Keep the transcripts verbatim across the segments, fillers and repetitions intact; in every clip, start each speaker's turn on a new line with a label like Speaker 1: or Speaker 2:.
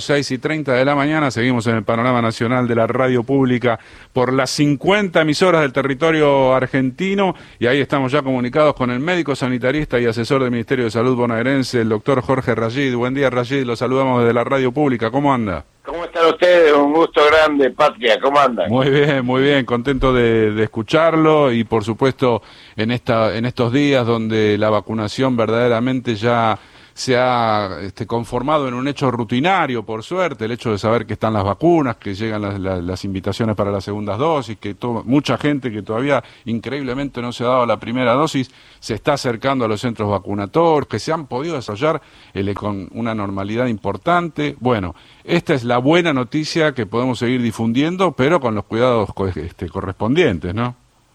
Speaker 1: seis y treinta de la mañana. Seguimos en el panorama nacional de la radio pública por las cincuenta emisoras del territorio argentino, y ahí estamos ya comunicados con el médico sanitarista y asesor del Ministerio de Salud bonaerense, el doctor Jorge Rayid. Buen día, Rayid, lo saludamos desde la radio pública. ¿Cómo anda?
Speaker 2: ¿Cómo están ustedes? Un gusto grande, Patria. ¿Cómo andan?
Speaker 1: Muy bien, muy bien. Contento de, de escucharlo y, por supuesto, en esta en estos días donde la vacunación verdaderamente ya se ha este, conformado en un hecho rutinario, por suerte, el hecho de saber que están las vacunas, que llegan las, las, las invitaciones para las segundas dosis, que to- mucha gente que todavía increíblemente no se ha dado la primera dosis se está acercando a los centros vacunatorios, que se han podido desarrollar eh, con una normalidad importante. Bueno, esta es la buena noticia que podemos seguir difundiendo, pero con los cuidados co- este, correspondientes, ¿no?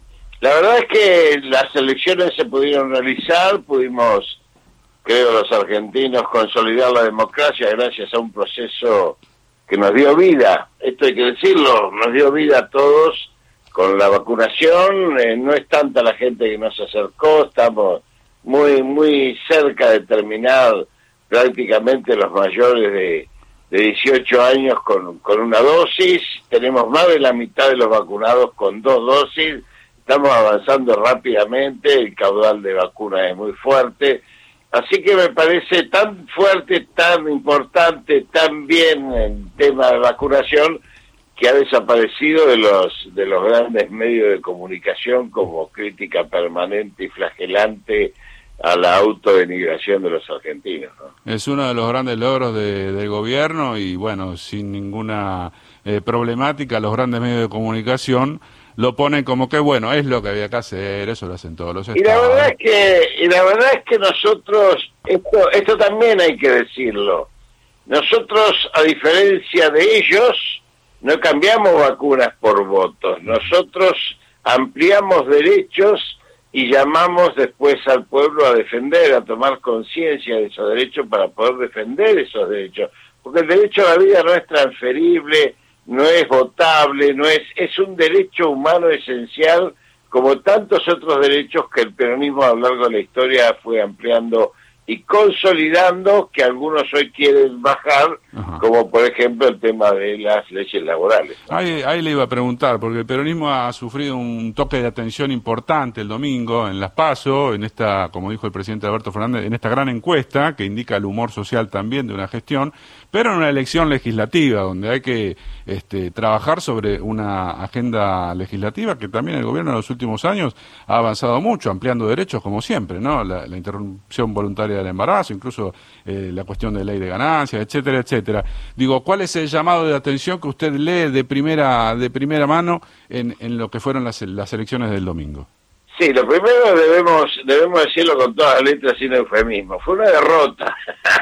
Speaker 2: La verdad es que las elecciones se pudieron realizar, pudimos, creo, los argentinos consolidar la democracia gracias a un proceso que nos dio vida. Esto hay que decirlo, nos dio vida a todos con la vacunación. Eh, no es tanta la gente que nos acercó, estamos muy muy cerca de terminar prácticamente los mayores de, de dieciocho años con, con una dosis. Tenemos más de la mitad de los vacunados con dos dosis. Estamos avanzando rápidamente, el caudal de vacunas es muy fuerte. Así que me parece tan fuerte, tan importante, tan bien el tema de vacunación, que ha desaparecido de los de los grandes medios de comunicación como crítica permanente y flagelante a la autodenigración de los argentinos, ¿no?
Speaker 1: Es uno de los grandes logros de, del gobierno y, bueno, sin ninguna eh, problemática, los grandes medios de comunicación lo ponen como que, bueno, es lo que había que hacer, eso lo hacen todos los estados.
Speaker 2: Y la verdad es que, y la verdad es que nosotros, esto, esto también hay que decirlo, nosotros, a diferencia de ellos, no cambiamos vacunas por votos, nosotros ampliamos derechos y llamamos después al pueblo a defender, a tomar conciencia de esos derechos para poder defender esos derechos, porque el derecho a la vida no es transferible, no es votable, no es es un derecho humano esencial, como tantos otros derechos que el peronismo a lo largo de la historia fue ampliando y consolidando, que algunos hoy quieren bajar. Ajá. Como por ejemplo el tema de las leyes laborales, ¿no?
Speaker 1: Ahí, ahí le iba a preguntar, porque el peronismo ha sufrido un toque de atención importante el domingo en las PASO, en esta, como dijo el presidente Alberto Fernández, en esta gran encuesta que indica el humor social también de una gestión, pero en una elección legislativa donde hay que este, trabajar sobre una agenda legislativa que también el gobierno en los últimos años ha avanzado mucho, ampliando derechos como siempre, ¿no? La, la interrupción voluntaria del embarazo, incluso eh, la cuestión de ley de ganancias, etcétera, etcétera. Digo, ¿cuál es el llamado de atención que usted lee de primera de primera mano en, en lo que fueron las, las elecciones del domingo?
Speaker 2: Sí, lo primero debemos debemos decirlo con todas las letras sin eufemismo. Fue una derrota.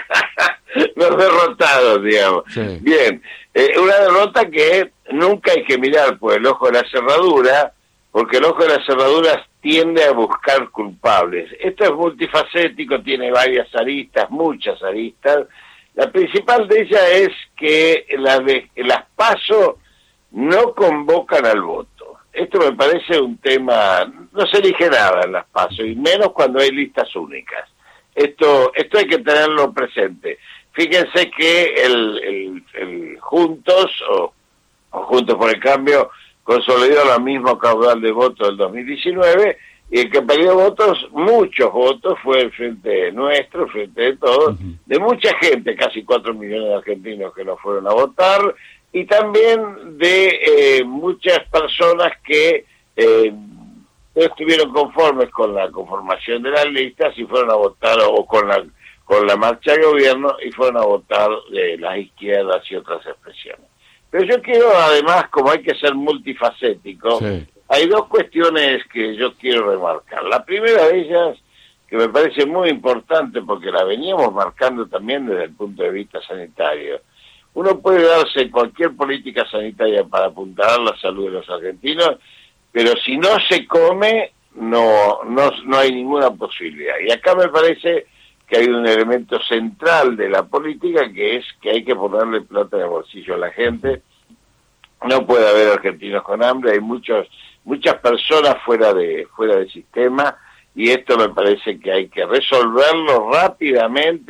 Speaker 2: Los derrotados, digamos. Sí. Bien, eh, una derrota que nunca hay que mirar por el ojo de la cerradura, porque el ojo de la cerradura tiende a buscar culpables. Esto es multifacético, tiene varias aristas, muchas aristas. La principal de ellas es que la de, las PASO no convocan al voto. Esto me parece un tema, no se elige nada en las PASO, y menos cuando hay listas únicas. Esto esto hay que tenerlo presente. Fíjense que el, el, el Juntos, o, o Juntos por el Cambio, consolidó el mismo caudal de votos del dos mil diecinueve, y el que perdió votos, muchos votos, fue el Frente Nuestro, el Frente de Todos, uh-huh. de mucha gente, casi cuatro millones de argentinos que no fueron a votar, y también de eh, muchas personas que eh, no estuvieron conformes con la conformación de las listas y fueron a votar, o con la con la marcha de gobierno, y fueron a votar de las izquierdas y otras expresiones. Pero yo quiero, además, como hay que ser multifacético, sí. hay dos cuestiones que yo quiero remarcar. La primera de ellas, que me parece muy importante, porque la veníamos marcando también desde el punto de vista sanitario. Uno puede darse cualquier política sanitaria para apuntalar la salud de los argentinos, pero si no se come, no, no, no hay ninguna posibilidad. Y acá me parece que hay un elemento central de la política, que es que hay que ponerle plata en el bolsillo a la gente. No puede haber argentinos con hambre, hay muchos muchas personas fuera de fuera del sistema, y esto me parece que hay que resolverlo rápidamente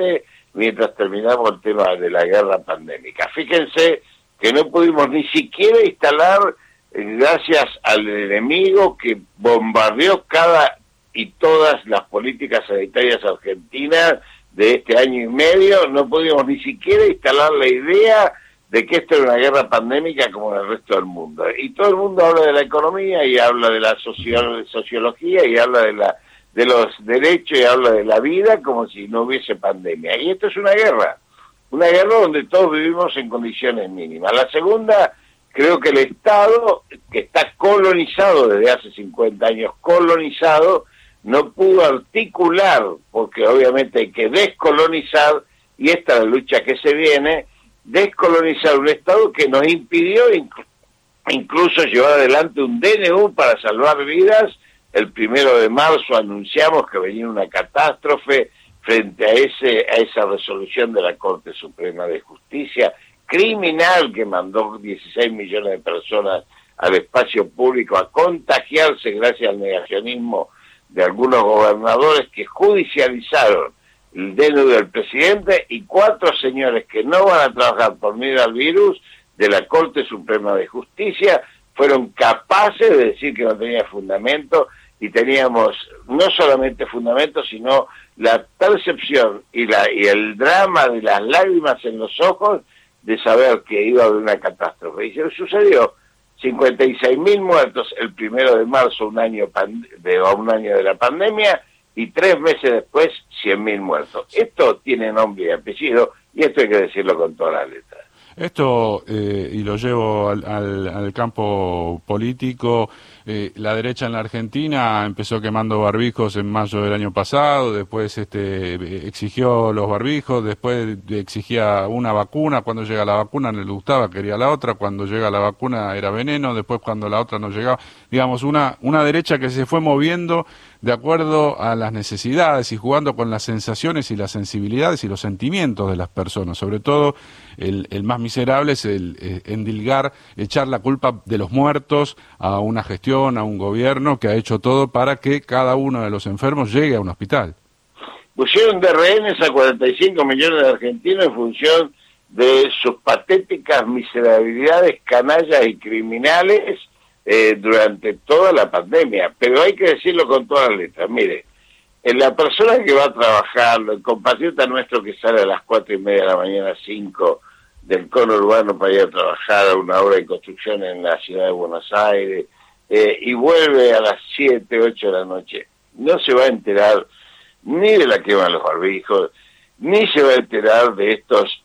Speaker 2: mientras terminamos el tema de la guerra pandémica. Fíjense que no pudimos ni siquiera instalar, gracias al enemigo que bombardeó cada y todas las políticas sanitarias argentinas de este año y medio, no pudimos ni siquiera instalar la idea de que esto era una guerra pandémica como en el resto del mundo. Y todo el mundo habla de la economía y habla de la socio sociología y habla de la de los derechos y habla de la vida como si no hubiese pandemia. Y esto es una guerra, una guerra donde todos vivimos en condiciones mínimas. La segunda, creo que el Estado, que está colonizado desde hace cincuenta años, colonizado, no pudo articular, porque obviamente hay que descolonizar, y esta es la lucha que se viene, descolonizar un Estado que nos impidió inc- incluso llevar adelante un D N U para salvar vidas. El primero de marzo anunciamos que venía una catástrofe frente a ese a esa resolución de la Corte Suprema de Justicia, criminal, que mandó dieciséis millones de personas al espacio público a contagiarse gracias al negacionismo de algunos gobernadores que judicializaron el D N U del presidente, y cuatro señores que no van a trabajar por miedo al virus de la Corte Suprema de Justicia fueron capaces de decir que no tenía fundamento, y teníamos no solamente fundamento, sino la percepción y la y el drama de las lágrimas en los ojos de saber que iba a haber una catástrofe. Y se sucedió. cincuenta y seis mil muertos el primero de marzo, un año de un año de la pandemia, y tres meses después, cien mil muertos. Esto tiene nombre y apellido, y esto hay que decirlo con todas las letras.
Speaker 1: Esto, eh, y lo llevo al, al, al campo político, eh, la derecha en la Argentina empezó quemando barbijos en mayo del año pasado, después este, exigió los barbijos, después exigía una vacuna, cuando llega la vacuna no le gustaba, quería la otra, cuando llega la vacuna era veneno, después cuando la otra no llegaba, digamos, una, una derecha que se fue moviendo de acuerdo a las necesidades y jugando con las sensaciones y las sensibilidades y los sentimientos de las personas. Sobre todo, el, el más miserable es el eh, endilgar, echar la culpa de los muertos a una gestión, a un gobierno que ha hecho todo para que cada uno de los enfermos llegue a un hospital.
Speaker 2: Pusieron de rehenes a cuarenta y cinco millones de argentinos en función de sus patéticas miserabilidades, canallas y criminales eh, durante toda la pandemia. Pero hay que decirlo con todas las letras. Mire, en la persona que va a trabajar, el compatriota nuestro que sale a las cuatro y media de la mañana, cinco, del cono urbano para ir a trabajar a una obra de construcción en la ciudad de Buenos Aires, eh, y vuelve a las siete, ocho de la noche, no se va a enterar ni de la quema de los barbijos, ni se va a enterar de estos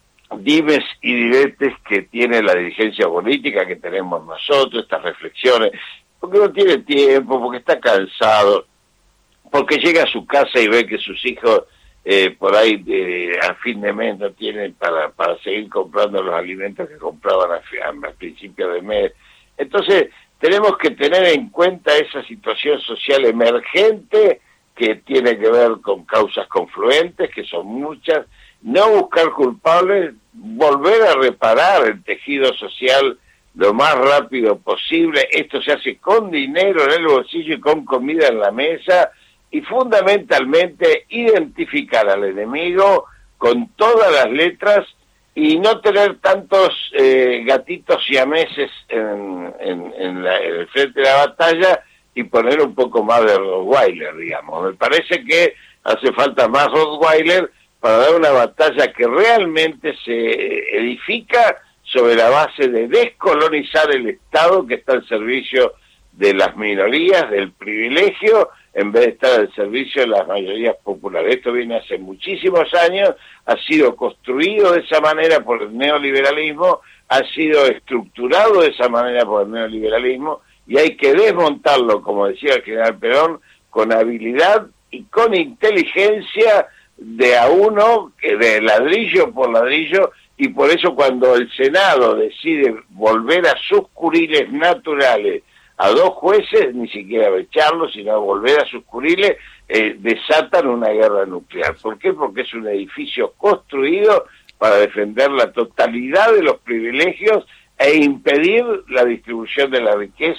Speaker 2: dimes y diretes que tiene la dirigencia política, que tenemos nosotros, estas reflexiones, porque no tiene tiempo, porque está cansado, porque llega a su casa y ve que sus hijos eh, por ahí eh, a fin de mes no tienen para, para seguir comprando los alimentos que compraban a, a, a principios de mes. Entonces tenemos que tener en cuenta esa situación social emergente que tiene que ver con causas confluentes, que son muchas, no buscar culpables, volver a reparar el tejido social lo más rápido posible. Esto se hace con dinero en el bolsillo y con comida en la mesa, y fundamentalmente identificar al enemigo con todas las letras y no tener tantos eh, gatitos siameses en, en, en, la, en el frente de la batalla, y poner un poco más de Rottweiler, digamos. Me parece que hace falta más Rottweiler para dar una batalla que realmente se edifica sobre la base de descolonizar el Estado, que está al servicio de las minorías, del privilegio, en vez de estar al servicio de las mayorías populares. Esto viene hace muchísimos años, ha sido construido de esa manera por el neoliberalismo, ha sido estructurado de esa manera por el neoliberalismo, y hay que desmontarlo, como decía el general Perón, con habilidad y con inteligencia, de a uno, de ladrillo por ladrillo. Y por eso cuando el Senado decide volver a sus curiles naturales a dos jueces, ni siquiera echarlos, sino volver a sus curiles, eh, desatan una guerra nuclear. ¿Por qué? Porque es un edificio construido para defender la totalidad de los privilegios e impedir la distribución de la riqueza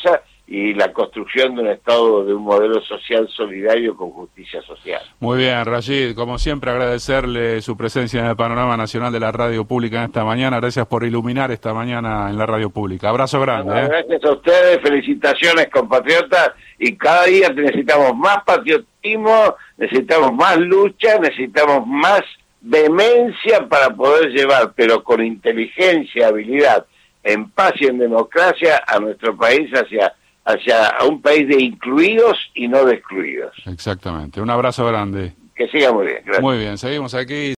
Speaker 2: y la construcción de un Estado, de un modelo social solidario con justicia social.
Speaker 1: Muy bien, Rashid, como siempre agradecerle su presencia en el panorama nacional de la radio pública en esta mañana. Gracias por iluminar esta mañana en la radio pública. Abrazo grande.
Speaker 2: Bueno,
Speaker 1: ¿eh?
Speaker 2: Gracias a ustedes, felicitaciones compatriotas, y cada día necesitamos más patriotismo, necesitamos más lucha, necesitamos más vehemencia para poder llevar, pero con inteligencia, habilidad, en paz y en democracia, a nuestro país hacia hacia un país de incluidos y no de excluidos.
Speaker 1: Exactamente. Un abrazo grande.
Speaker 2: Que siga muy bien. Gracias.
Speaker 1: Muy bien, seguimos aquí.